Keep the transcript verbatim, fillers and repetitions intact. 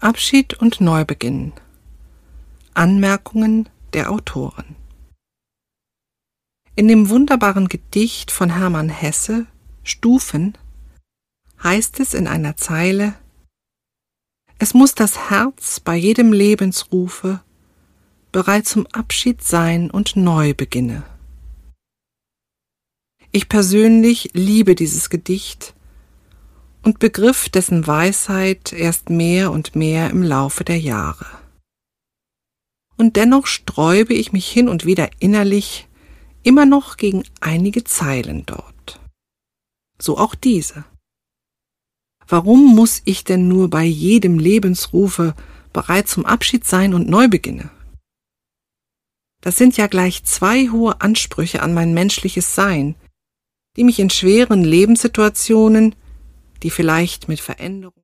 Abschied und Neubeginn. Anmerkungen der Autorin. In dem wunderbaren Gedicht von Hermann Hesse, Stufen, heißt es in einer Zeile: Es muss das Herz bei jedem Lebensrufe bereit zum Abschied sein und neu beginne. Ich persönlich liebe dieses Gedicht und begriff dessen Weisheit erst mehr und mehr im Laufe der Jahre. Und dennoch sträube ich mich hin und wieder innerlich immer noch gegen einige Zeilen dort. So auch diese. Warum muss ich denn nur bei jedem Lebensrufe bereit zum Abschied sein und neu beginne? Das sind ja gleich zwei hohe Ansprüche an mein menschliches Sein, die mich in schweren Lebenssituationen, die vielleicht mit Veränderung